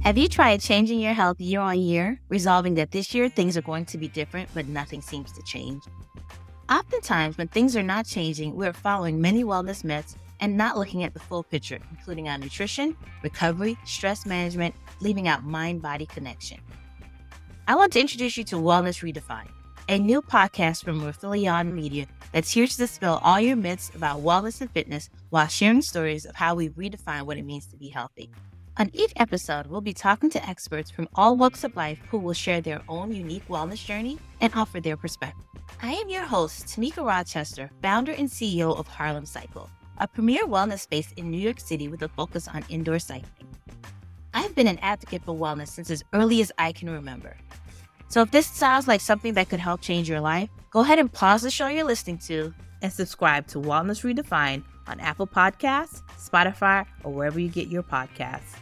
Have you tried changing your health year on year, resolving that this year things are going to be different, but nothing seems to change? Oftentimes, when things are not changing, we're following many wellness myths and not looking at the full picture, including our nutrition, recovery, stress management, leaving out mind-body connection. I want to introduce you to Wellness Redefined, a new podcast from Raphilion Media that's here to dispel all your myths about wellness and fitness while sharing stories of how we redefine what it means to be healthy. On each episode, we'll be talking to experts from all walks of life who will share their own unique wellness journey and offer their perspective. I am your host, Tamika Rochester, founder and CEO of Harlem Cycle, a premier wellness space in New York City with a focus on indoor cycling. I've been an advocate for wellness since as early as I can remember. So if this sounds like something that could help change your life, go ahead and pause the show you're listening to and subscribe to Wellness Redefined on Apple Podcasts, Spotify, or wherever you get your podcasts.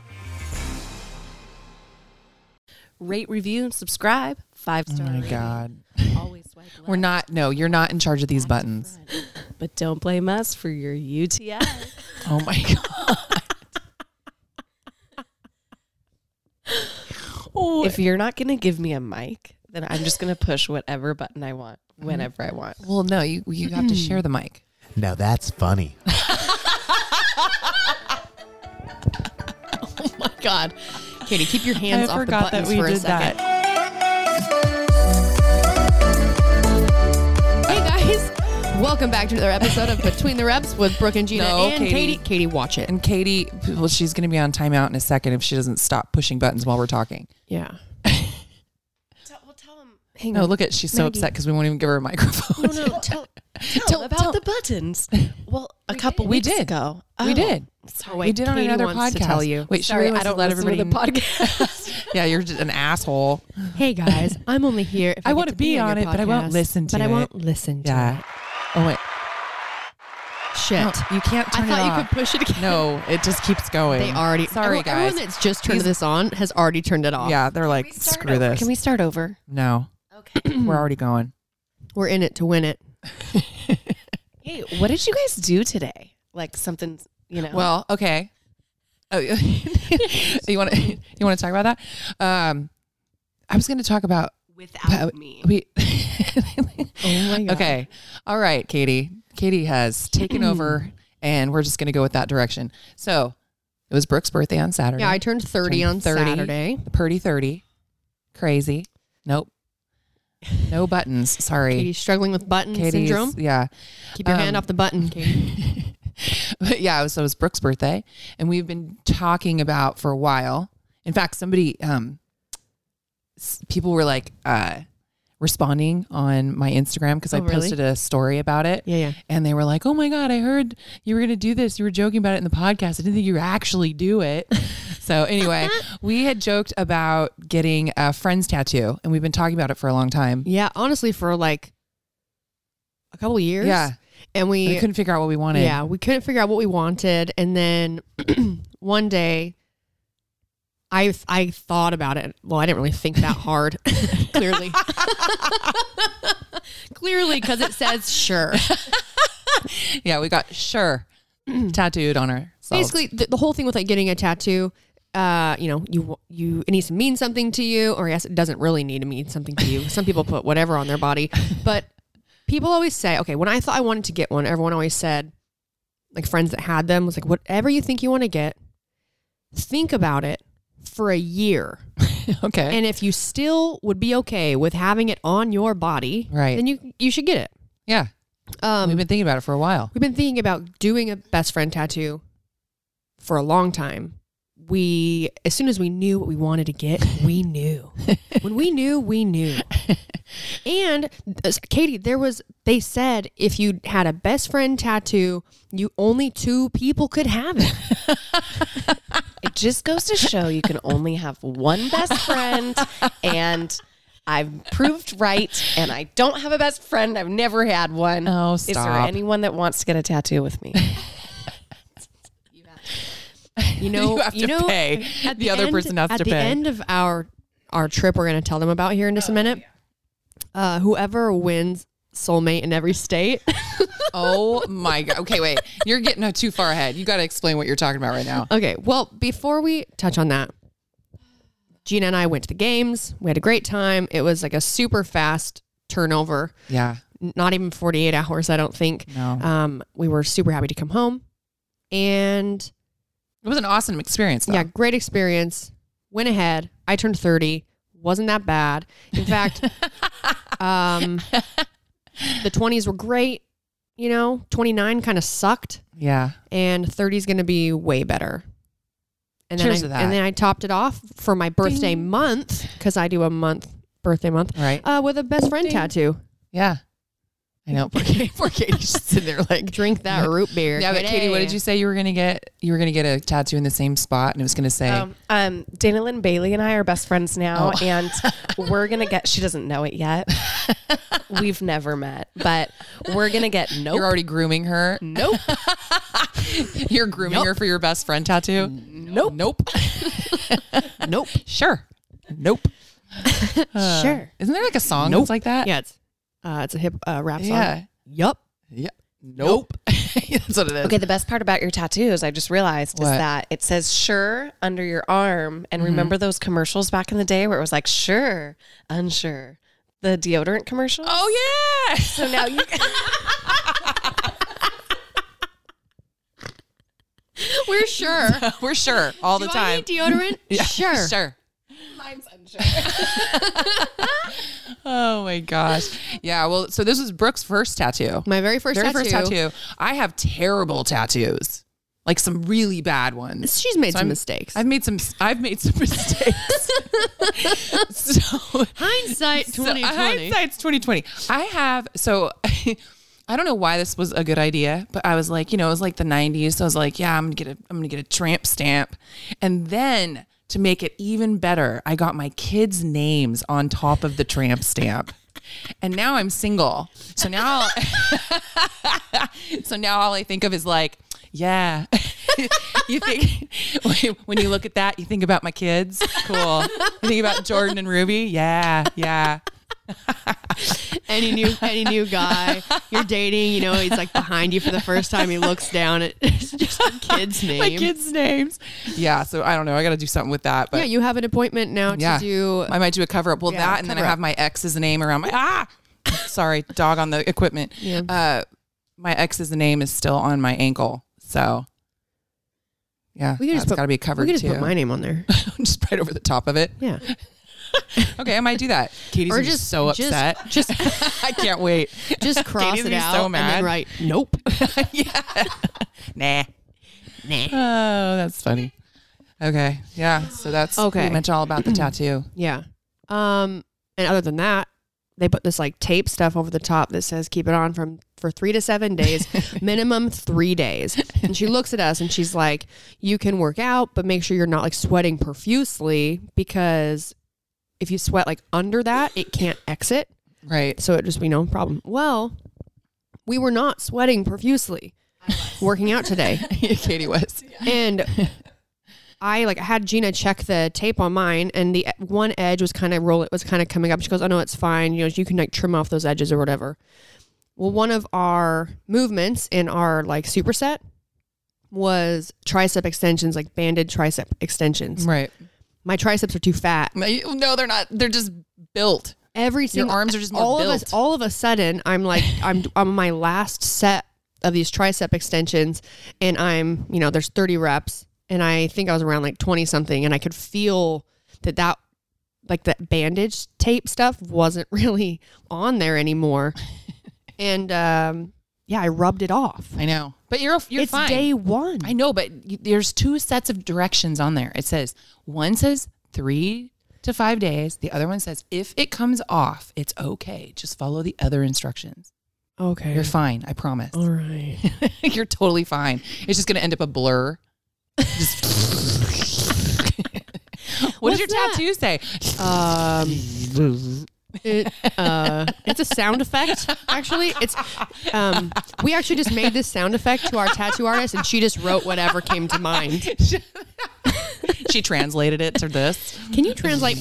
Rate, review, and subscribe. 5-star. Oh my God. Always swipe left. You're not in charge of these buttons. But don't blame us for your UTI. Oh my God. If you're not going to give me a mic, then I'm just going to push whatever button I want, whenever I want. Well, no, you have to share the mic. Now that's funny. Oh my God. Katie, keep your hands off the buttons for a second. Hey guys, welcome back to another episode of Between the Reps with Brooke and Gina and Katie. Katie, watch it. And Katie, well, she's going to be on timeout in a second if she doesn't stop pushing buttons while we're talking. Yeah. Tell him. Hang No, on. look at, she's so upset because we won't even give her a microphone. No, tell about the buttons. Well, a couple weeks ago. We did. Sorry, wait, We did on Katie another wants podcast. to tell you. Wait, Sorry, Sherry I don't let listen everybody to the podcast. Yeah, you're just an asshole. Hey guys, I'm only here if I I want get to be on it, but I won't listen to it. But I won't listen to Yeah. it. Oh, wait. Shit. No, you can't turn I thought it you off. could push it again. No, it just keeps going. They already. Sorry, guys. Everyone that's just turned this on has already turned it off. Yeah, they're like, screw this. Can we start over? No. Okay. We're already going. We're in it to win it. Hey, what did you guys do today? Like something, you know? Well, okay. Oh, you want to talk about that? I was going to talk about without me. Oh my God. Okay. All right, Katie. Katie has taken over, and we're just going to go with that direction. So it was Brooke's birthday on Saturday. Yeah, I turned 30 on Saturday. The Purdy 30. Crazy. Nope. No buttons. Sorry. Katie's struggling with button Katie's- syndrome. Yeah. Keep your hand off the button, Katie. But yeah, so it was Brooke's birthday, and we've been talking about for a while. In fact, somebody, people were like responding on my Instagram because I really? posted a story about it. Yeah. And they were like, "Oh my God, I heard you were going to do this. You were joking about it in the podcast. I didn't think you would actually do it." So anyway, we had joked about getting a friend's tattoo, and we've been talking about it for a long time. Yeah, honestly, for like a couple of years. Yeah. And We couldn't figure out what we wanted. Yeah, we couldn't figure out what we wanted. And then one day I thought about it. Well, I didn't really think that hard, clearly. Clearly, because it says sure. Yeah, we got sure tattooed on ourselves. Basically, the whole thing with like getting a tattoo, you it needs to mean something to you, or yes, it doesn't really need to mean something to you. Some people put whatever on their body, but people always say, okay, when I thought I wanted to get one, everyone always said, like friends that had them, was like, whatever you think you want to get, think about it for a year. Okay. And if you still would be okay with having it on your body, Right. then you should get it. Yeah. We've been thinking about it for a while. We've been thinking about doing a best friend tattoo for a long time. As soon as we knew what we wanted to get, we knew. When we knew, we knew. And Katie, they said if you had a best friend tattoo, only 2 people could have it. It just goes to show you can only have one best friend, and I've proved right, and I don't have a best friend. I've never had one. Oh, Is there stop. anyone that wants to get a tattoo with me? You have to pay. The other person has to At the pay. end of our trip, we're going to tell them about here in just a minute. Whoever wins soulmate in every state. Oh my God. Okay, wait. You're getting too far ahead. You got to explain what you're talking about right now. Okay, well, before we touch on that, Gina and I went to the games. We had a great time. It was like a super fast turnover. Yeah. Not even 48 hours, I don't think. No. We were super happy to come home. And It was an awesome experience, though. yeah, great experience. Went ahead. I turned 30. Wasn't that bad. In fact, the 20s were great. 29 kind of sucked. Yeah. And 30 is going to be way better. And then Cheers to that. And then I topped it off for my birthday month, because I do a birthday month, Right. with a best friend tattoo. Yeah. I know. Poor Katie's just sitting there like, Drink that root beer. yeah, but Katie, what did you say you were going to get? You were going to get a tattoo in the same spot, and it was going to say, Dana Lynn Bailey and I are best friends now, and we're gonna get. She doesn't know it yet. We've never met, but we're gonna get. Nope. You're already grooming her. Nope. You're grooming her for your best friend tattoo. Nope. Nope. Nope. Sure. Nope. Sure. Isn't there like a song that's like that? Yeah, it's a hip rap song. Yeah. Yup. Yeah. Nope. That's what it is. Okay, the best part about your tattoos, I just realized, is What? that it says "sure" under your arm. And remember those commercials back in the day where it was like "sure, unsure," the deodorant commercials. Oh yeah. So now you. We're sure. We're sure all the Do I time. need deodorant? Yeah, Sure. Sure. Mine's unsure. Oh my gosh. Yeah. Well, so this was Brooke's first tattoo. My very first tattoo. I have terrible tattoos, like some really bad ones. She's made So some I'm- mistakes. I've made some mistakes. So Hindsight 2020. hindsight's 2020. I don't know why this was a good idea, but I was like, it was like the 90s. So I was like, yeah, I'm gonna get a tramp stamp. And then to make it even better, I got my kids' names on top of the tramp stamp. And now I'm single. So now all I think of is like, yeah. You think when you look at that, you think about my kids. Cool. You think about Jordan and Ruby. Yeah. Any new guy you're dating, he's like behind you for the first time. He looks down at it's just a kid's name. My kids' names. Yeah. So I don't know. I got to do something with that. But Yeah, you have an appointment now to do. I might do a cover up. Well, Yeah, that, and then I cover have up. my ex's name around my sorry, dog on the equipment. Yeah. My ex's name is still on my ankle. So yeah, We can just that's put- got to be covered We can just too. put my name on there. Just right over the top of it. Yeah. Okay, I might do that. Katie's Or gonna be just so upset. Just I can't wait. just cross Katie's it gonna be out so and mad. then write nope. Nah. Nah. Oh, that's funny. Okay. Yeah. So that's Okay. pretty much all about the tattoo. Yeah. And other than that, they put this like tape stuff over the top that says keep it on for 3 to 7 days, minimum 3 days. And she looks at us and she's like, you can work out, but make sure you're not like sweating profusely, because if you sweat like under that, it can't exit. Right. So it just be no problem. Well, we were not sweating profusely working out today. Katie was. And I had Gina check the tape on mine, and the one edge was kind of coming up. She goes, oh no, it's fine. You can trim off those edges or whatever. Well, one of our movements in our superset was tricep extensions, like banded tricep extensions. Right. My triceps are too fat. No, they're not. They're just built. Every single arms are just more built. all of a sudden, I'm I'm on my last set of these tricep extensions, and I'm there's 30 reps, and I think I was around 20 something, and I could feel that that bandage tape stuff wasn't really on there anymore, and I rubbed it off. I know, but you're It's fine. day one. I know, but there's 2 sets of directions on there. It says, one says 3 to 5 days. The other one says, if it comes off, it's okay. Just follow the other instructions. Okay, You're fine. I promise. all right. You're totally fine. It's just going to end up a blur. What does your that? tattoo say? It's a sound effect. Actually, it's we actually just made this sound effect to our tattoo artist, and she just wrote whatever came to mind. She translated it to this. Can you translate?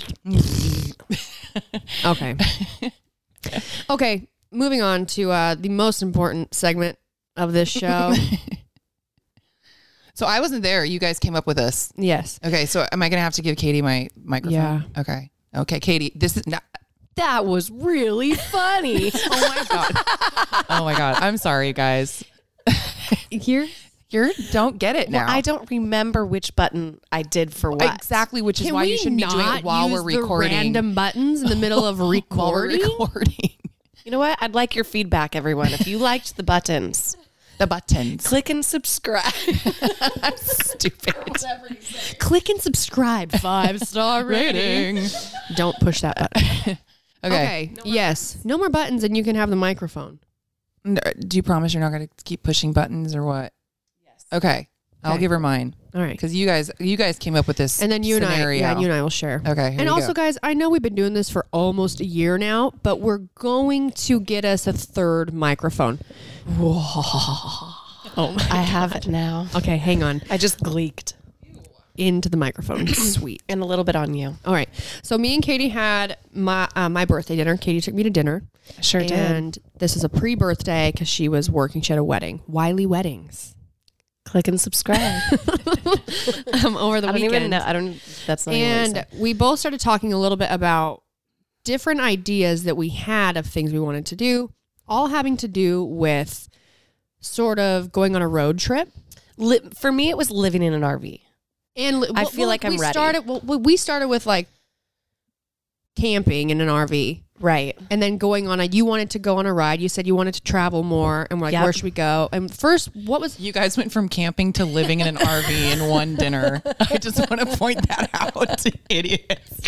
Okay. Okay. Moving on to the most important segment of this show. So I wasn't there. You guys came up with this. Yes. Okay. So am I going to have to give Katie my microphone? Yeah. Okay. Okay, Katie, this is not. That was really funny. Oh my God. Oh my God. I'm sorry, guys. Here? Don't get it now. Well, I don't remember which button I did for what. Exactly, which is Can why we you shouldn't be doing not it while we're use the recording. random buttons in the middle of While we're recording? recording. You know what? I'd like your feedback, everyone. If you liked the buttons, The buttons. click and subscribe. Stupid. Click and subscribe. 5-star rating. Don't push that button. Okay. Yes. No more buttons and you can have the microphone. Do you promise you're not going to keep pushing buttons or what? Yes. Okay. I'll Okay. give her mine. All right. Because you guys came up with this And then you scenario. and I will share. Okay. here And you also, go. guys, I know we've been doing this for almost a year now, but we're going to get us a third microphone. Whoa. Oh my. I have it now. Okay, hang on. I just gleeked. Into the microphone. Sweet. And a little bit on you. All right. So me and Katie had my birthday dinner. Katie took me to dinner. Sure did. And this is a pre-birthday because she was working. She had a wedding. Wiley Weddings. Click and subscribe. Over the I don't weekend. even know. That's not even what I And we both started talking a little bit about different ideas that we had of things we wanted to do, all having to do with sort of going on a road trip. For me, it was living in an RV. And I feel like I'm ready. We started with like camping in an RV. Right. And then going on you wanted to go on a ride. You said you wanted to travel more. And we're like, Yep. where should we go? And first, what was... You guys went from camping to living in an RV in one dinner. I just want to point that out. Idiots.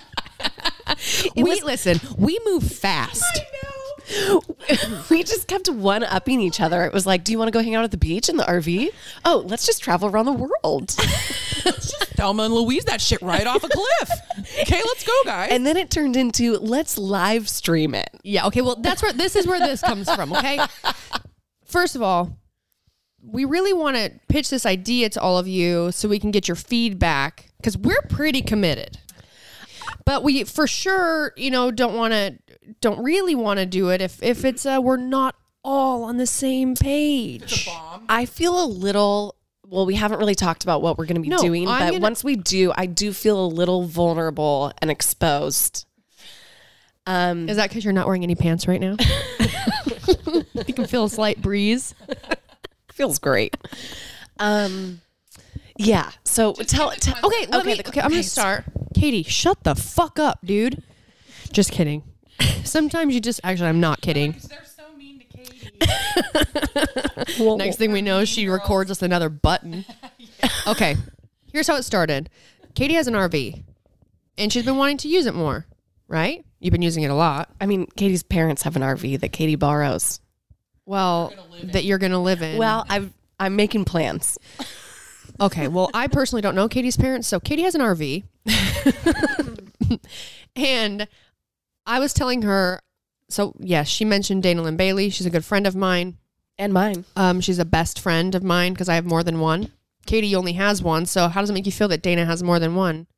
Listen, we move fast. We just kept one-upping each other. It was like, do you want to go hang out at the beach in the RV? Oh, let's just travel around the world. Thelma and Louise that shit right off a cliff. Okay, let's go, guys. And then it turned into, let's live stream it. Yeah, okay, well, this is where this comes from, okay? First of all, we really want to pitch this idea to all of you so we can get your feedback because we're pretty committed. But we, for sure, don't really want to do it if it's we're not all on the same page. I feel a little, well, we haven't really talked about what we're going to be doing, but once we do, I do feel a little vulnerable and exposed. Is that because you're not wearing any pants right now? You can feel a slight breeze. Feels great. Yeah. So tell. Okay, I'm going to start. Katie, shut the fuck up, dude. Just kidding. Sometimes you just, actually, I'm not kidding. They're so mean to Katie. Next thing we know, she records us another button. Okay, here's how it started. Katie has an RV, and she's been wanting to use it more, right? You've been using it a lot. I mean, Katie's parents have an RV that Katie borrows. Well, that you're going to live in. Well, I'm making plans. Okay, well, I personally don't know Katie's parents, so Katie has an RV. And I was telling her, so yes, she mentioned Dana Lynn Bailey. She's a good friend of mine. And mine. She's a best friend of mine because I have more than one. Katie only has one, so how does it make you feel that Dana has more than one?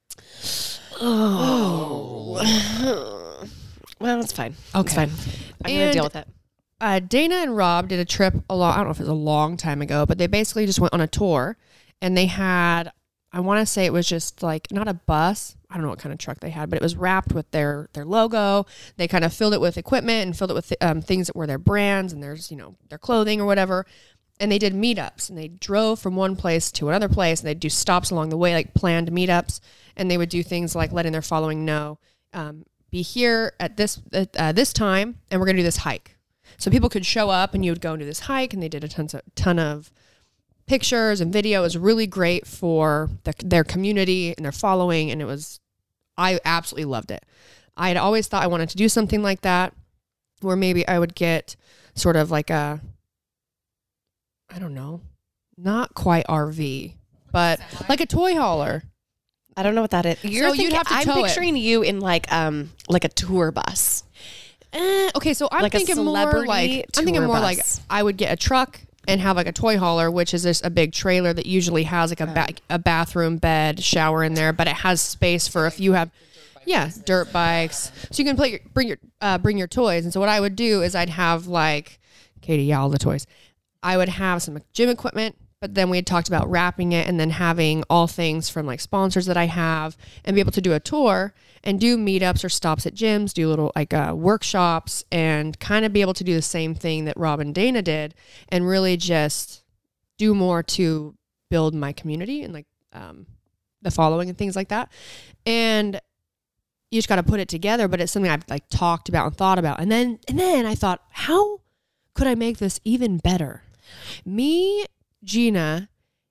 Oh. Well, it's fine. Okay. It's fine. I'm going to deal with it. Dana and Rob did a trip I don't know if it was a long time ago, but they basically just went on a tour and they had, I want to say it was just like, not a bus. I don't know what kind of truck they had, but it was wrapped with their logo. They kind of filled it with equipment and filled it with things that were their brands and their clothing or whatever. And they did meetups and they drove from one place to another place and they'd do stops along the way, like planned meetups. And they would do things like letting their following know, be here at this time and we're going to do this hike. So people could show up and you would go and do this hike, and they did a ton of pictures and video. It was really great for their community and their following, and I absolutely loved it. I had always thought I wanted to do something like that, where maybe I would get sort of like I don't know, not quite RV, but like a toy hauler. I don't know what that is. You'd have to I'm tow it. picturing you in like a tour bus. Okay, so I'm Like a thinking more celebrity tour like bus. I would get a truck and have like a toy hauler, which is just a big trailer that usually has like a bathroom, bed, shower in there, but it has space for if you have dirt bikes, so you can bring your toys. And so what I would do is I'd have like all the toys. I would have some gym equipment, But then we had talked about wrapping it and then having all things from like sponsors that I have and be able to do a tour and do meetups or stops at gyms, do little like workshops, and kind of be able to do the same thing that Rob and Dana did and really just do more to build my community and like the following and things like that. And you just got to put it together, but it's something I've like talked about and thought about. And then I thought, how could I make this even better? Me, Gina,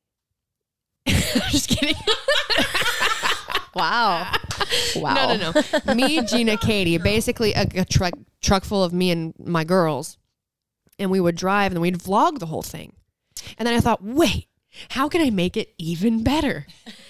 just kidding. Wow. No. Me, Gina, Katie, basically a truck full of me and my girls. And we would drive and we'd vlog the whole thing. And then I thought, wait, how can I make it even better?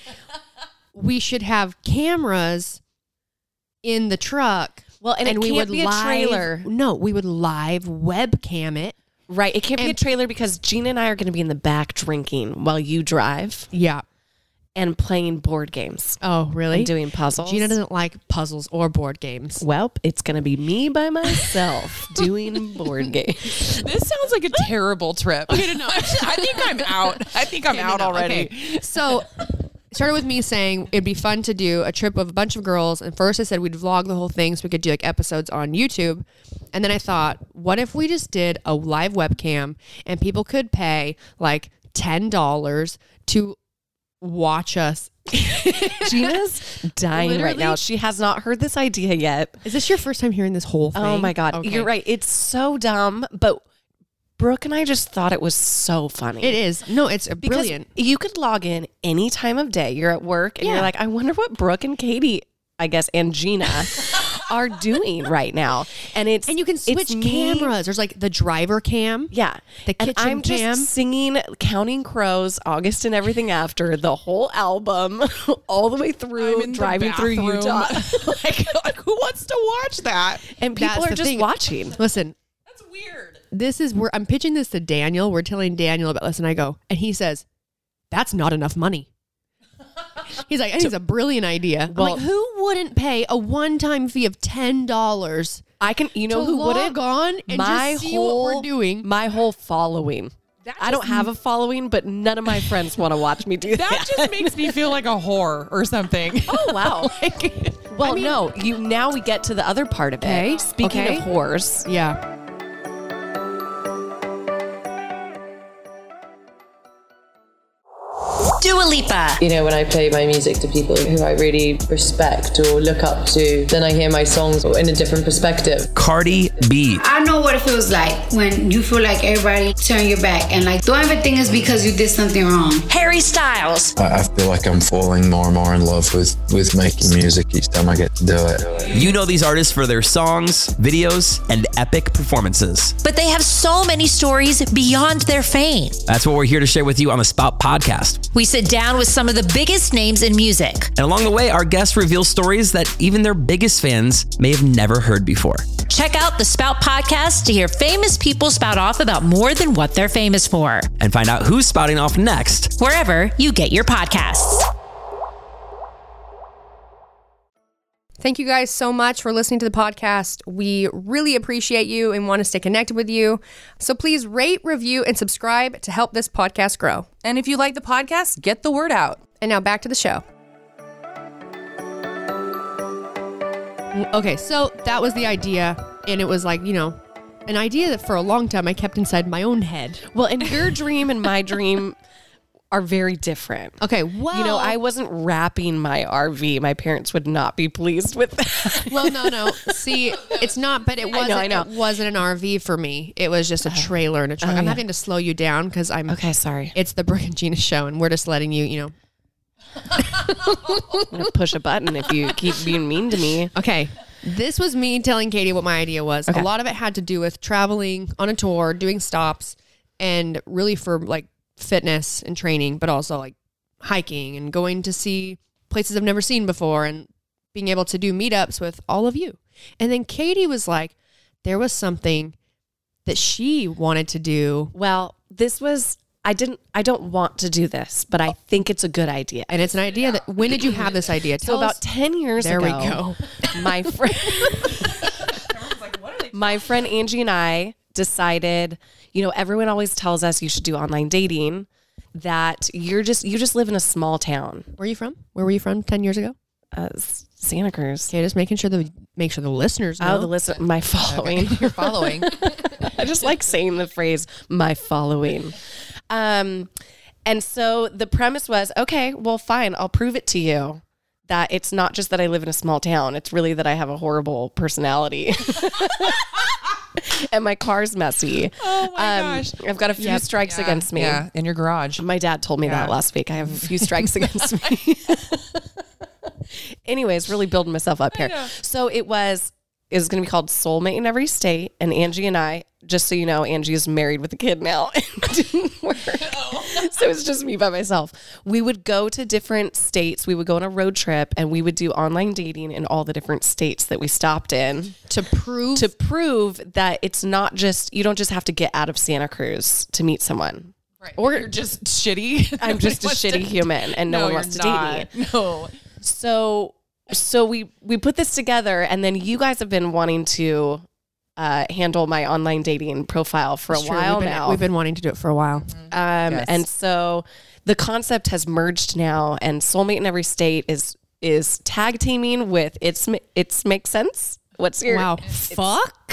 We should have cameras in the truck. Well, and it can't be a trailer. No, we would live webcam it. Right. It can't be a trailer because Gina and I are going to be in the back drinking while you drive. Yeah. And playing board games. Oh, really? And doing puzzles. Gina doesn't like puzzles or board games. Welp, it's going to be me by myself doing board games. This sounds like a terrible trip. Okay, no, actually, I think I'm out. I think I'm out already. Okay. So it started with me saying it'd be fun to do a trip with a bunch of girls. And first I said we'd vlog the whole thing so we could do like episodes on YouTube. And then I thought, what if we just did a live webcam and people could pay like $10 to watch us. Gina's dying right now. She has not heard this idea yet. Is this your first time hearing this whole thing? Oh my God. Okay. You're right. It's so dumb, but Brooke and I just thought it was so funny. It is. No, it's brilliant. You could log in any time of day. You're at work and you're like, I wonder what Brooke and Katie, I guess, and Gina are doing right now. And you can switch cameras. There's like the driver cam. Yeah. The kitchen and I'm cam. just singing Counting Crows, August and Everything After, the whole album, all the way through, driving through Utah. like, who wants to watch that? And people are just watching. Listen. That's weird. This is where I'm pitching this to Daniel. We're telling Daniel about this, and I go, and he says, that's not enough money. He's like, I think it's a brilliant idea. Well, I'm like, who wouldn't pay a one-time fee of $10? I can, you know, who wouldn't? On and just see what we're doing. My whole following. I don't have a following, but none of my friends want to watch me do that. That just makes me feel like a whore or something. Oh, wow. Well, no, now we get to the other part of it. Speaking of whores. Yeah. Dua Lipa. You know, when I play my music to people who I really respect or look up to, then I hear my songs in a different perspective. Cardi B. I know what it feels like when you feel like everybody turn your back and like don't ever think it's because you did something wrong. Harry Styles. I feel like I'm falling more and more in love with making music each time I get to do it. You know these artists for their songs, videos, and epic performances. But they have so many stories beyond their fame. That's what we're here to share with you on the Spout Podcast. We sit down with some of the biggest names in music. And along the way, our guests reveal stories that even their biggest fans may have never heard before. Check out the Spout Podcast to hear famous people spout off about more than what they're famous for. And find out who's spouting off next, wherever you get your podcasts. Thank you guys so much for listening to the podcast. We really appreciate you and want to stay connected with you. So please rate, review, and subscribe to help this podcast grow. And if you like the podcast, get the word out. And now back to the show. Okay, so that was the idea. And it was like, you know, an idea that for a long time I kept inside my own head. Well, and your dream and my dream are very different. Okay, well, you know, I wasn't wrapping my RV. My parents would not be pleased with that. Well, no. See, it's not, but it wasn't. I know. It wasn't an RV for me. It was just a trailer and a truck. I'm having to slow you down because I'm okay. Sorry, it's the Brooke and Gina show, and we're just letting you, you know. I'm gonna push a button if you keep being mean to me. Okay. This was me telling Katie what my idea was. Okay. A lot of it had to do with traveling on a tour, doing stops, and really for like fitness and training, but also like hiking and going to see places I've never seen before and being able to do meetups with all of you. And then Katie was like, there was something that she wanted to do. Well, this was, I don't want to do this, but I think it's a good idea. And it's an idea that, when did you have this idea? So about 10 years ago. There we go. My friend Angie and I decided, you know, everyone always tells us you should do online dating. that you just live in a small town. Where are you from? Where were you from 10 years ago? Santa Cruz. Okay, just making sure the listeners know. Oh, the listen, my following. Okay. You're following. I just like saying the phrase, my following. And so the premise was, okay, well, fine. I'll prove it to you that it's not just that I live in a small town. It's really that I have a horrible personality. And my car's messy. Oh my gosh. I've got a few strikes against me. Yeah, in your garage. My dad told me that last week. I have a few strikes against me. Anyways, really building myself up here. So it was going to be called Soulmate in Every State. And Angie and I, just so you know, Angie is married with a kid now. It didn't work. So it's just me by myself. We would go to different states. We would go on a road trip and we would do online dating in all the different states that we stopped in. To prove that it's not just, you don't just have to get out of Santa Cruz to meet someone. Right. Or you're just shitty. I'm just a shitty human and no one wants to date me. No. So we put this together, and then you guys have been wanting to handle my online dating profile for a while now. We've been wanting to do it for a while. Yes. And so the concept has merged now, and Soulmate in Every State is tag teaming with It's Makes Sense. What's your fuck?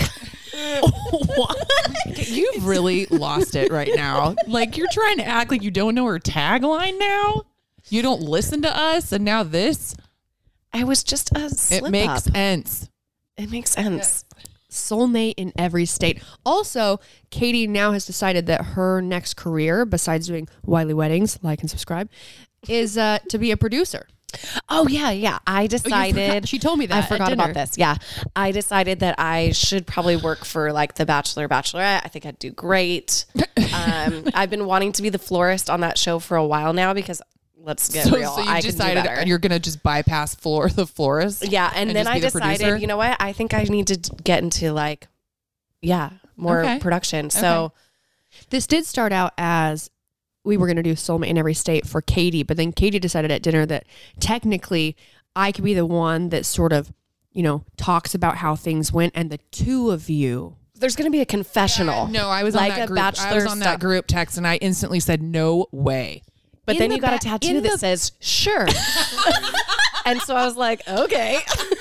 What? You've really lost it right now. Like, you're trying to act like you don't know her tagline now. You don't listen to us, and now this. I was just a slip It makes up. sense. It makes sense. Soulmate in Every State. Also, Katie now has decided that her next career, besides doing Wiley Weddings, like and subscribe, is to be a producer. Oh yeah. I decided. She told me that. I forgot about this. Yeah. I decided that I should probably work for like The Bachelor, Bachelorette. I think I'd do great. I've been wanting to be the florist on that show for a while now because let's get real. So you I decided can do better. you're going to just bypass the florist? Yeah. And then just I be the decided, producer? you know what? I think I need to get into like, more Okay. production. So This did start out as we were going to do Soulmate in Every State for Katie, but then Katie decided at dinner that technically I could be the one that sort of, talks about how things went, and the two of you. there's going to be a confessional. No, I was like on that a group. I Bachelor was on that stuff. group text, and I instantly said, no way. But In then the you got a ba- tattoo in that the- says, sure. And so I was like, okay.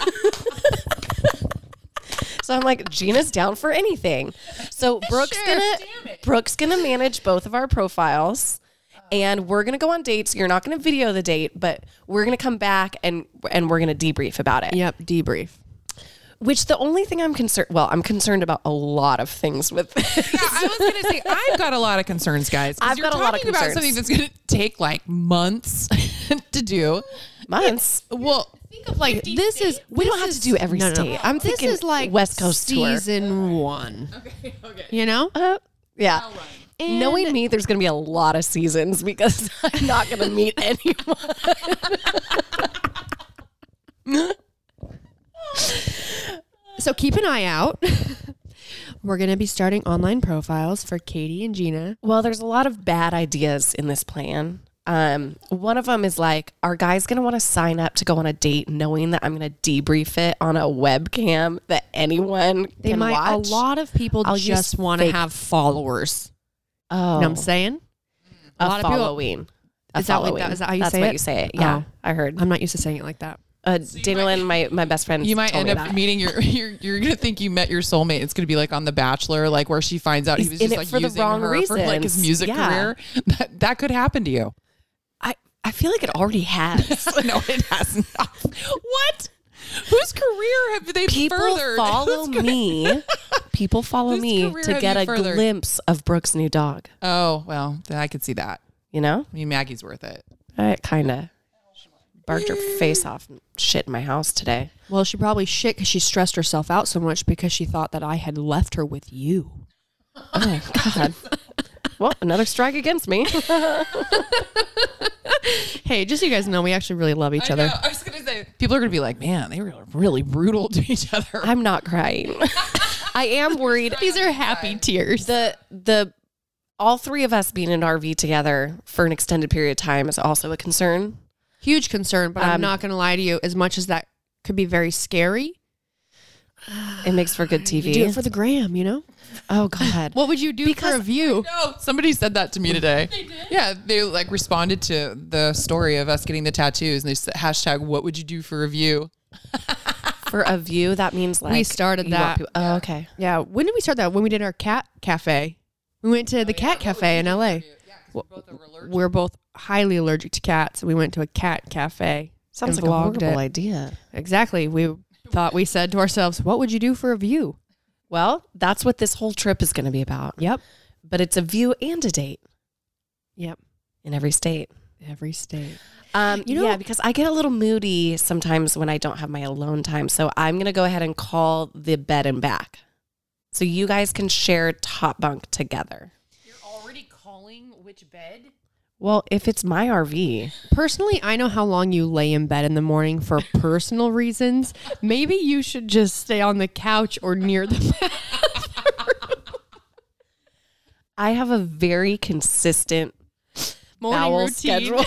So I'm like, Gina's down for anything. So Brooke's gonna manage both of our profiles, and we're gonna go on dates. You're not gonna video the date, but we're gonna come back and we're gonna debrief about it. Yep, debrief. Which the only thing I'm concerned about a lot of things with this. Yeah, I was going to say, I've got a lot of concerns, guys. 'cause I've you're got a lot of talking about concerns. something that's going to take like months to do. Months. Well, Think of like this is We don't have to do every state. I'm this thinking is like West Coast tour. season 1. Okay. You know? Yeah. And Knowing me, there's going to be a lot of seasons because I'm not going to meet anyone. So keep an eye out. We're going to be starting online profiles for Katie and Gina. Well, there's a lot of bad ideas in this plan. One of them is like, are guys going to want to sign up to go on a date knowing that I'm going to debrief it on a webcam that anyone They can might. watch? A lot of people I'll just use want to fake- have followers. Oh, You know what I'm saying? a lot of people- following. A Is that what- following. is that how you That's say what it? you say it. Yeah, Oh. I heard. I'm not used to saying it like that. Daniel and my best friend. you might told end me up that. meeting you're going to think you met your soulmate. It's going to be like on The Bachelor, like where she finds out He's he was in just it like for the using wrong her for like his reasons. music Yeah. career. That could happen to you. I feel like it already has. No, it has not. What? Whose career have they People furthered? follow me. People follow Whose me career to have get you a furthered? glimpse of Brooke's new dog. Oh, well, then I could see that. You know, I mean, Maggie's worth it. kind of barked her face off and shit in my house today. Well, she probably shit because she stressed herself out so much because she thought that I had left her with you. Oh God. Well, another strike against me. Hey, just so you guys know, we actually really love each other. I was going to say, people are going to be like, man, they were really brutal to each other. I'm not crying. I am worried. These are happy tears. The all three of us being in an RV together for an extended period of time is also a concern. Huge concern, but I'm not going to lie to you. As much as that could be very scary, It makes for good TV. You do it for the gram, you know? Oh God. What would you do for a view? No, somebody said that to me today. They did? Yeah, they like responded to the story of us getting the tattoos and they said hashtag what would you do for a view? For a view, that means like We started you want that. people- oh, okay. Yeah. When did we start that? When we did our cat cafe. We went to the cat cafe in LA. We're both highly allergic to cats. We went to a cat cafe. Sounds and like a vlogged horrible it. idea. Exactly. We said to ourselves, what would you do for a view? Well, that's what this whole trip is going to be about. Yep. But it's a view and a date Yep. in every state. Every state. Yeah, because I get a little moody sometimes when I don't have my alone time. So I'm going to go ahead and call the bed and back. So you guys can share top bunk together. You're already calling which bed? Well, if it's my RV. Personally, I know how long you lay in bed in the morning for personal reasons. Maybe you should just stay on the couch or near the bed. I have a very consistent Morning bowel routine. schedule.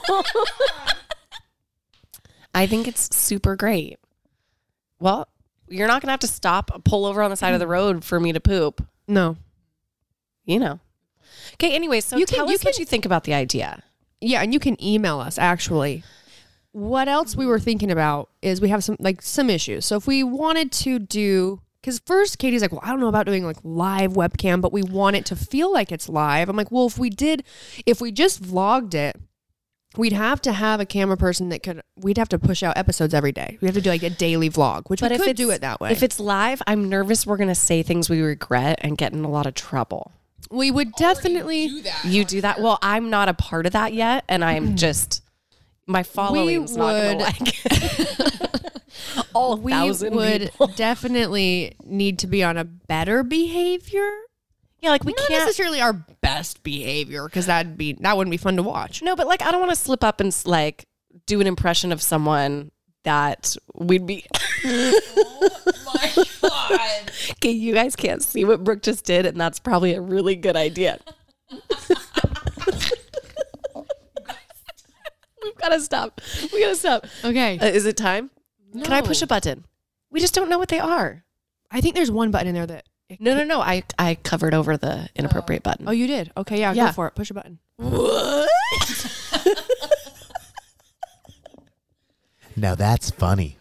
I think it's super great. Well, you're not going to have to stop, pull over on the side of the road for me to poop. No. You know. Okay, anyway, so tell us what you think about the idea. Yeah, and you can email us, actually. What else we were thinking about is we have some issues. So if we wanted to do... Because first Katie's like, well, I don't know about doing like live webcam, but we want it to feel like it's live. I'm like, well, if we just vlogged it, we'd have to have a camera person we'd have to push out episodes every day. We have to do like a daily vlog, which we could do it that way. If it's live, I'm nervous we're going to say things we regret and get in a lot of trouble. We would definitely do that. You do that? Well, I'm not a part of that yet, and I'm just... My following's not going to like it. All we 1,000 would people. definitely need to be on a better behavior. Yeah, like we Not can't... necessarily our best behavior, because that wouldn't be fun to watch. No, but like I don't want to slip up and like do an impression of someone that we'd be... Oh my God. Okay, you guys can't see what Brooke just did, and that's probably a really good idea. We've got to stop. We got to stop. Okay. Is it time? No. Can I push a button? We just don't know what they are. I think there's one button in there that... No. I covered over the inappropriate button. Oh, you did? Okay, yeah, Yeah. go for it. Push a button. What? Now that's funny.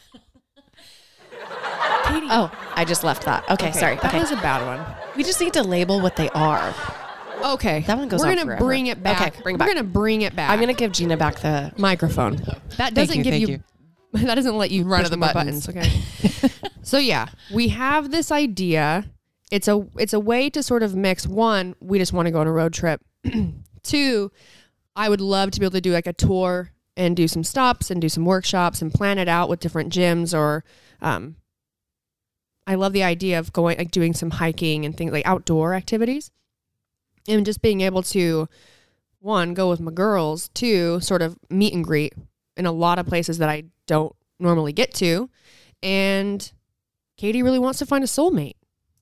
Katie. Oh, I just left that. Okay, sorry. That Okay. was a bad one. We just need to label what they are. Okay. That one goes We're on gonna forever. bring it back. Okay, bring it back. We're going to bring it back. I'm going to give Gina back the... microphone. That doesn't give Thank you... That doesn't let you Run push of the more buttons. Okay. So yeah, we have this idea. It's a way to sort of mix. One, we just want to go on a road trip. Two, I would love to be able to do like a tour and do some stops and do some workshops and plan it out with different gyms or I love the idea of going like doing some hiking and things like outdoor activities and just being able to one, go with my girls, two, sort of meet and greet in a lot of places that I don't normally get to. And Katie really wants to find a soulmate.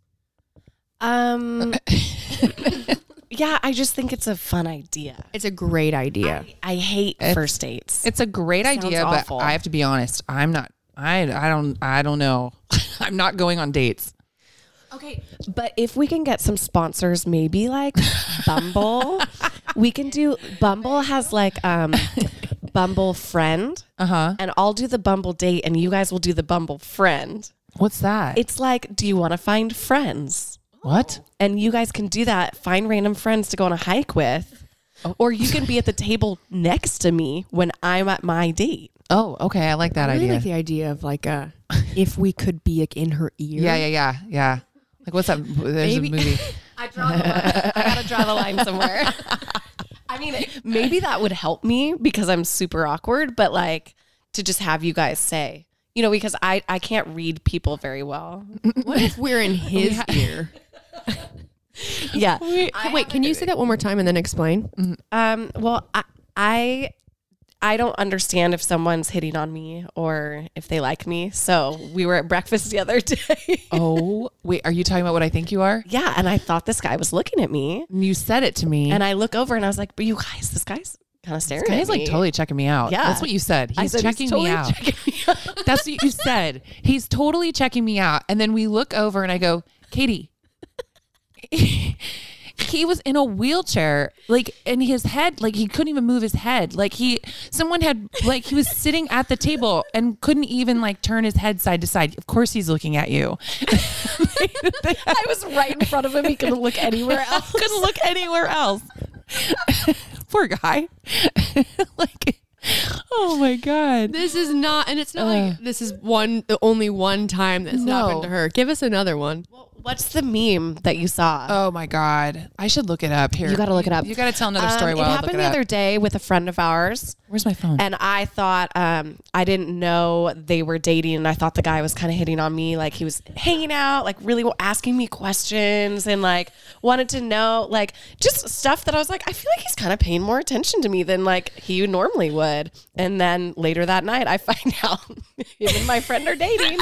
Yeah, I just think it's a fun idea. It's a great idea. I hate first dates. It's a great Sounds idea, awful. but I have to be honest. I'm not. I don't know. I'm not going on dates. Okay, but if we can get some sponsors, maybe like Bumble, we can do. Bumble has like Bumble friend, and I'll do the Bumble date, and you guys will do the Bumble friend. What's that? It's like, do you want to find friends? What? And you guys can do that. Find random friends to go on a hike with, or you can be at the table next to me when I'm at my date. Oh, okay. I like that I really idea. like the idea of like if we could be like in her ear. Yeah. Like what's that? There's Maybe. a movie. I draw the line. I gotta draw the line somewhere. I mean, maybe that would help me because I'm super awkward, but like to just have you guys say, you know, because I can't read people very well. What if we're in his ear? Yeah. Wait, can you say that one more time and then explain? Well, I don't understand if someone's hitting on me or if they like me. So we were at breakfast the other day. Oh, wait. Are you talking about what I think you are? Yeah. And I thought this guy was looking at me. You said it to me. And I look over and I was like, but you guys, this guy's kind of staring This guy's at me. like totally checking me out. Yeah. That's what you said. I He's said, checking totally me out. checking me out. That's what you said. He's totally checking me out. And then we look over and I go, Katie, he was in a wheelchair, like in his head, like he couldn't even move his head. Like someone had, like he was sitting at the table and couldn't even like turn his head side to side. Of course he's looking at you. I was right in front of him. He couldn't look anywhere else. Couldn't look anywhere else. Poor guy. Like, oh my God. This is not, and it's not like this is only one time that's happened to her. Give us another one. What's the meme that you saw? Oh my God. I should look it up here. You got to look it up. You got to tell another story while I look it up. It happened the other day with a friend of ours. Where's my phone? And I thought, I didn't know they were dating. And I thought the guy was kind of hitting on me. Like he was hanging out, like really asking me questions and like wanted to know like just stuff that I was like, I feel like he's kind of paying more attention to me than like he normally would. And then later that night, I find out him and my friend are dating.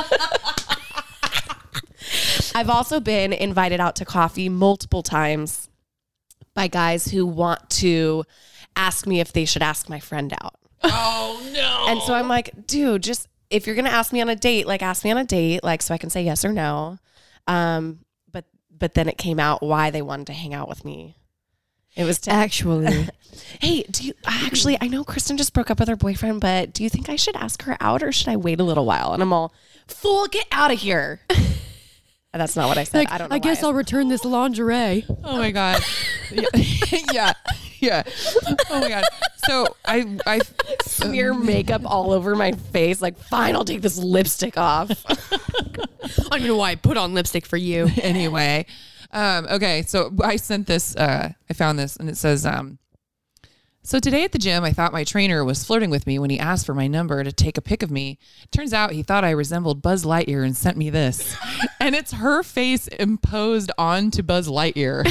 I've also been invited out to coffee multiple times by guys who want to ask me if they should ask my friend out. Oh no. And so I'm like, dude, just if you're going to ask me on a date, like ask me on a date, like so I can say yes or no. But then it came out why they wanted to hang out with me. It was Actually. Hey, I know Kristen just broke up with her boyfriend, but do you think I should ask her out or should I wait a little while? And I'm all, fool, get out of here. And that's not what I said. Like, I don't know. I guess I'll return this lingerie. Oh my God. Yeah. Oh my God. So I smear makeup all over my face. Like, fine, I'll take this lipstick off. I don't even know why I put on lipstick for you. Anyway. Okay. So I sent this, I found this and it says, so today at the gym, I thought my trainer was flirting with me when he asked for my number to take a pic of me. Turns out he thought I resembled Buzz Lightyear and sent me this. And it's her face imposed onto Buzz Lightyear.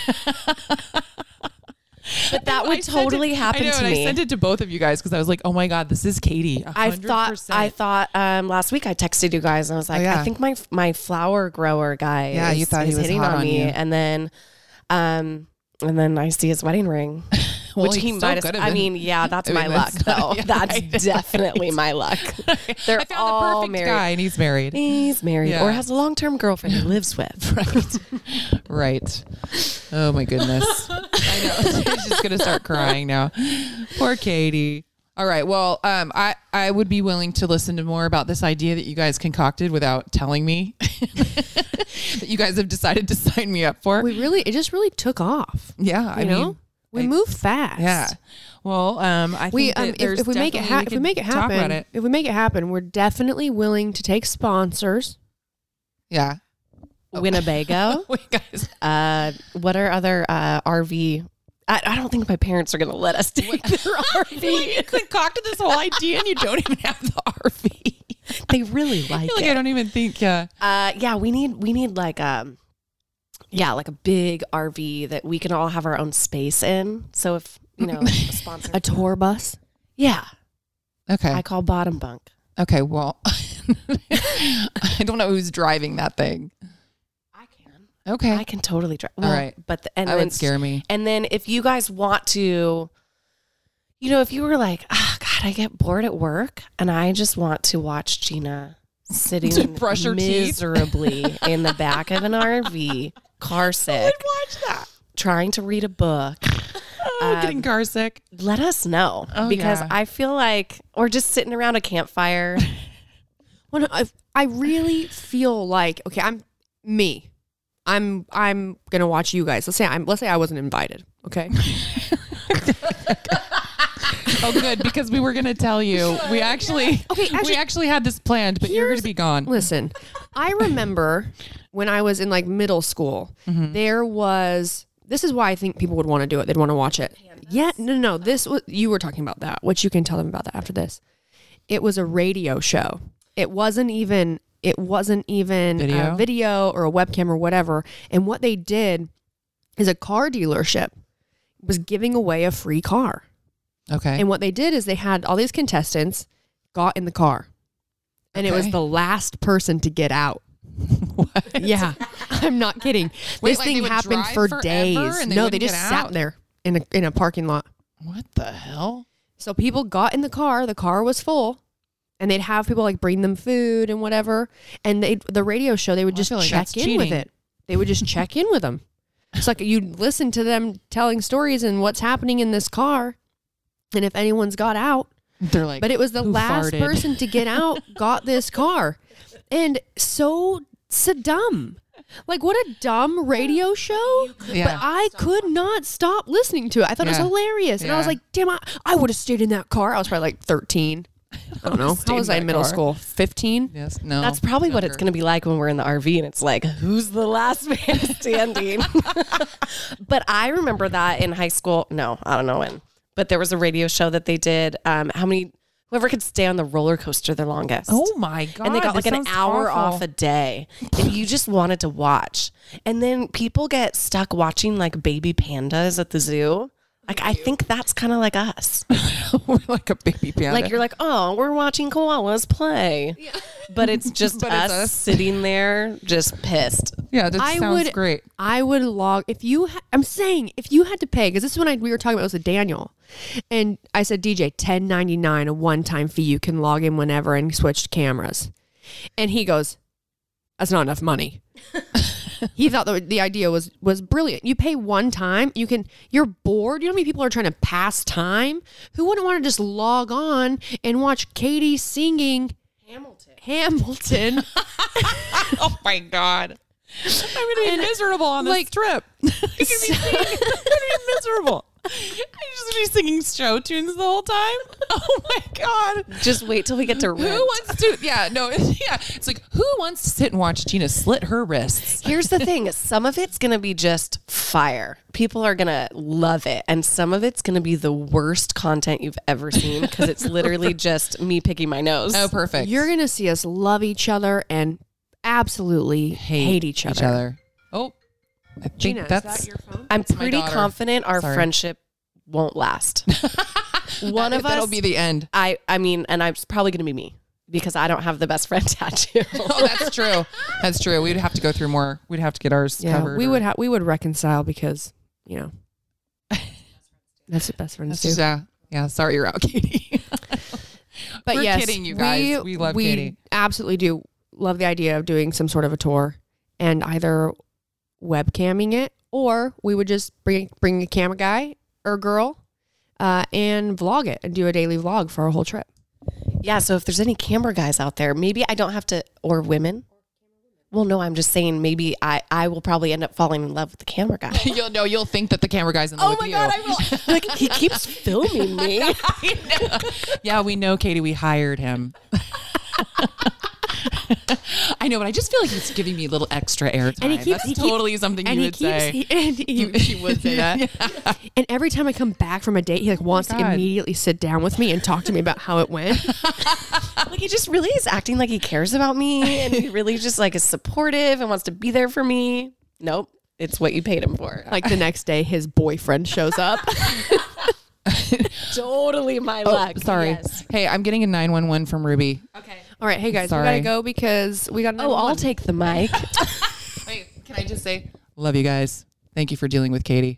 But that would totally happen to me. I sent it to both of you guys because I was like, oh my God, this is Katie. 100%. I thought last week I texted you guys and I was like, I think my flower grower guy you thought he was hitting hot on me. you. And then I see his wedding ring. Well, which he he might still have. I mean, yeah, that's my luck, though. That's definitely my luck. They're I found all the perfect married. guy and he's married. He's married or has a long-term girlfriend he lives with. Right. Oh my goodness. I know. She's just gonna start crying now. Poor Katie. All right. Well, I would be willing to listen to more about this idea that you guys concocted without telling me that you guys have decided to sign me up for. It just really took off. Yeah. I mean, we move fast. Yeah. Well, I think if we make it happen, we're definitely willing to take sponsors. Yeah. Winnebago. Wait, guys. What are other RV? I don't think my parents are going to let us take their RV. You concocted this whole idea and you don't even have the RV. They really like it. I don't even think. Yeah, we need like like a big RV that we can all have our own space in. So if a sponsor, A tour bus. yeah, Okay. I call bottom bunk. Okay. Well, I don't know who's driving that thing. I can. Okay. I can totally drive. All right. But That would scare me. And then if you guys want to, if you were like, oh God, I get bored at work and I just want to watch Gina sitting To brush her teeth. miserably in the back of an RV, car sick, Watch that. trying to read a book. Getting car sick. Let us know because yeah. I feel like, or just sitting around a campfire. Well, I really feel like I'm gonna watch you guys. Let's say I wasn't invited. Okay. Oh, good, because we were going to tell you. We actually had this planned, but you're going to be gone. Listen, I remember when I was in like middle school, this is why I think people would want to do it. They'd want to watch it. Yeah, no. This was, you were talking about that, which you can tell them about that after this. It was a radio show. It wasn't even Video? a video or a webcam or whatever. And what they did is a car dealership was giving away a free car. Okay. And what they did is they had all these contestants got in the car. And it was the last person to get out. What? Yeah. I'm not kidding. Wait, this like they thing would happened drive for forever days. and they No, wouldn't they just get sat out? there in a parking lot. What the hell? So people got in the car was full, and they'd have people like bring them food and whatever. And the radio show, they would just check in with it. They would just check in with them. It's like you'd listen to them telling stories and what's happening in this car. And if anyone's got out, they're like, but it was the last farted? person to get out got this car. And so dumb. Like, what a dumb radio show. Yeah. But I could not stop listening to it. I thought it was hilarious. And I was like, damn, I would have stayed in that car. I was probably like 13. I don't know. How was I in middle school? 15? Yes. No. That's probably what it's going to be like when we're in the RV and it's like, who's the last man standing? But I remember that in high school. No, I don't know when. But there was a radio show that they did. Whoever could stay on the roller coaster the longest. Oh my God. And they got like an hour off a day. And you just wanted to watch. And then people get stuck watching like baby pandas at the zoo. Like, I think that's kind of like us. We're like a baby panda. Like, you're like, oh, we're watching koalas play. Yeah. But it's just us sitting there just pissed. Yeah, that sounds great. I would log, if you had to pay, because this is when we were talking about, it was with Daniel. And I said, DJ, $10.99, a one-time fee. You can log in whenever and switch cameras. And he goes, that's not enough money. He thought that the idea was brilliant. You pay one time, you're bored. You know how many people are trying to pass time? Who wouldn't want to just log on and watch Katie singing Hamilton? Oh my God. I'm going to be miserable on this trip. I'm going to be miserable. I'm just going to be singing show tunes the whole time. Oh my God. Just wait till we get to Rent. Who wants to? Yeah, no. Yeah. It's like, who wants to sit and watch Gina slit her wrists? Here's the thing. Some of it's going to be just fire. People are going to love it. And some of it's going to be the worst content you've ever seen because it's literally just me picking my nose. Oh, perfect. You're going to see us love each other and absolutely hate each other. Oh, I think Gina, that's is that your phone? I'm pretty confident our friendship won't last. One of us. That'll be the end. I mean, and it's probably going to be me because I don't have the best friend tattoo. Oh, that's true. That's true. We'd have to go through more. We'd have to get ours covered. We would reconcile because, you know, that's the best friends do. Yeah. Sorry you're out, Katie. But we're yes, kidding, you guys. We love Katie. Absolutely do love the idea of doing some sort of a tour and either webcamming it, or we would just bring a camera guy or girl and vlog it and do a daily vlog for our whole trip. Yeah, so if there's any camera guys out there, maybe I don't have to, or women. Well, no, I'm just saying maybe I will probably end up falling in love with the camera guy. You'll think that the camera guy's in love with you. Oh my God, I will. Like, he keeps filming me. I know. Yeah, we know, Katie. We hired him. I know, but I just feel like he's giving me a little extra airtime. And that's totally something you would say. She would say that. Yeah. And every time I come back from a date, he like wants to immediately sit down with me and talk to me about how it went. Like, he just really is acting like he cares about me, and he really just like is supportive and wants to be there for me. Nope, it's what you paid him for. Like the next day, his boyfriend shows up. Totally my luck. Sorry. Yes. Hey, I'm getting a 911 from Ruby. Okay. All right. Hey guys, we gotta go because we got. I'll take the mic. Wait, can I just say, love you guys. Thank you for dealing with Katie.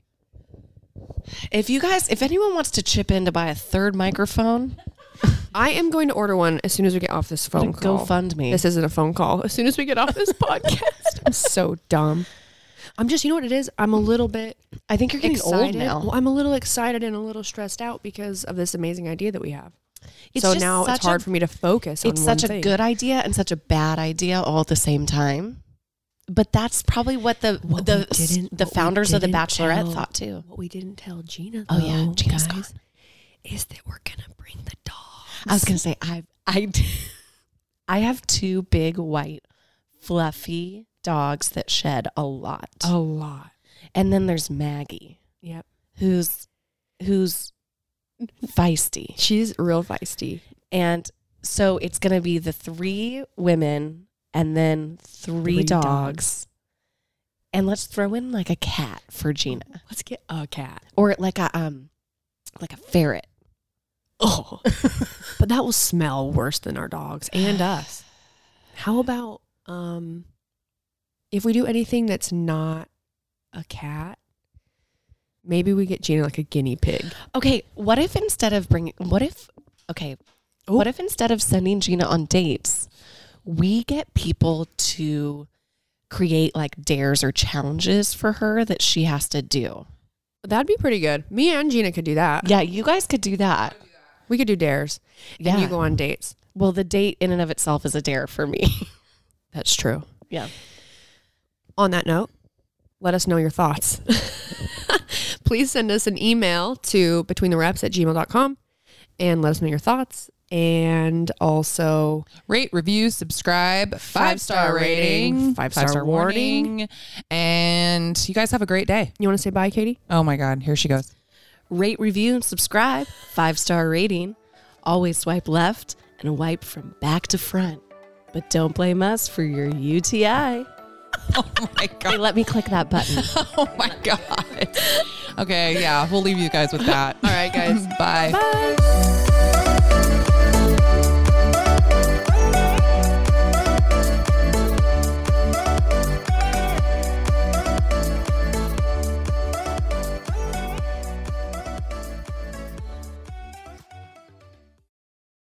If anyone wants to chip in to buy a third microphone, I am going to order one as soon as we get off this phone call. Go fund me. This isn't a phone call. As soon as we get off this podcast. I'm so dumb. I'm just, you know what it is? I'm a little bit. I think you're getting old now. Well, I'm a little excited and a little stressed out because of this amazing idea that we have. It's so now it's hard for me to focus on one thing. It's such a good idea and such a bad idea all at the same time. But that's probably what the founders of The Bachelorette thought too. What we didn't tell Gina, though, Gina's guys, is that we're gonna bring the dogs. I was gonna say I have two big white fluffy dogs that shed a lot. And then there's Maggie. Yep. Who's feisty. She's real feisty. And so it's going to be the 3 women and then 3 dogs. And let's throw in like a cat for Gina. Let's get a cat. Or like a ferret. Oh. But that will smell worse than our dogs and us. How about if we do anything that's not a cat, Maybe we get Gina like a guinea pig. Okay, what if instead of sending Gina on dates, we get people to create like dares or challenges for her that she has to do? That'd be pretty good. Me and Gina could do that. Yeah, you guys could do that. We could do dares. Yeah. And you go on dates. Well, the date in and of itself is a dare for me. That's true. Yeah. On that note, let us know your thoughts. Please send us an email to betweenthereps@gmail.com and let us know your thoughts. And also rate, review, subscribe, 5-star rating, 5-star warning. And you guys have a great day. You want to say bye, Katie? Oh my God. Here she goes. Rate, review, and subscribe. 5-star rating. Always swipe left and wipe from back to front. But don't blame us for your UTI. Oh my God. Hey, let me click that button. Oh my God. Okay, yeah, we'll leave you guys with that. All right, guys. Bye. Bye.